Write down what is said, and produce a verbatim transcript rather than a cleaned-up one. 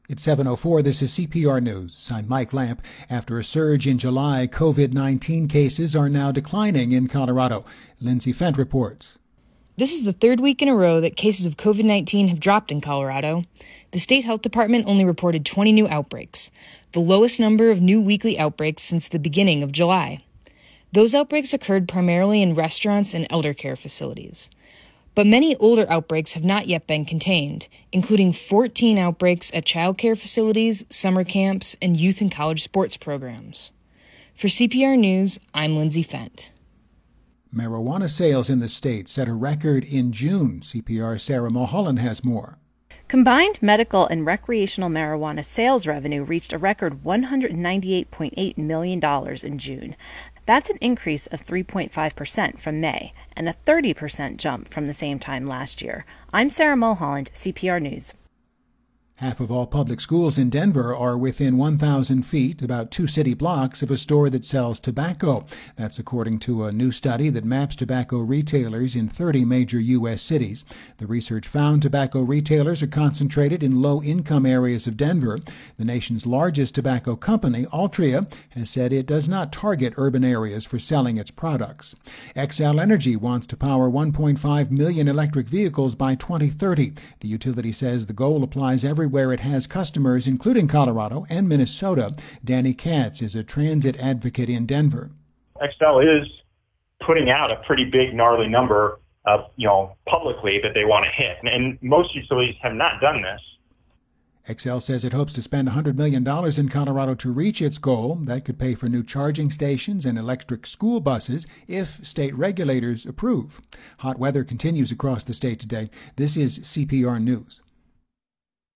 It's seven oh four. This is C P R News. I'm Mike Lamp. After a surge in July, COVID nineteen cases are now declining in Colorado. Lindsay Fent reports. This is the third week in a row that cases of COVID nineteen have dropped in Colorado. The state health department only reported twenty new outbreaks, the lowest number of new weekly outbreaks since the beginning of July. Those outbreaks occurred primarily in restaurants and elder care facilities. But many older outbreaks have not yet been contained, including fourteen outbreaks at child care facilities, summer camps, and youth and college sports programs. For C P R News, I'm Lindsay Fent. Marijuana sales in the state set a record in June. C P R's Sarah Mulholland has more. Combined medical and recreational marijuana sales revenue reached a record one hundred ninety-eight point eight million dollars in June. That's an increase of three point five percent from May and a thirty percent jump from the same time last year. I'm Sarah Mulholland, C P R News. Half of all public schools in Denver are within one thousand feet, about two city blocks, of a store that sells tobacco. That's according to a new study that maps tobacco retailers in thirty major U S cities. The research found tobacco retailers are concentrated in low-income areas of Denver. The nation's largest tobacco company, Altria, has said it does not target urban areas for selling its products. Xcel Energy wants to power one point five million electric vehicles by twenty thirty. The utility says the goal applies everywhere where it has customers, including Colorado and Minnesota. Danny Katz is a transit advocate in Denver. Xcel is putting out a pretty big, gnarly number, uh, you know, publicly that they want to hit, and most utilities have not done this. Xcel says it hopes to spend one hundred million dollars in Colorado to reach its goal. That could pay for new charging stations and electric school buses if state regulators approve. Hot weather continues across the state today. This is C P R News.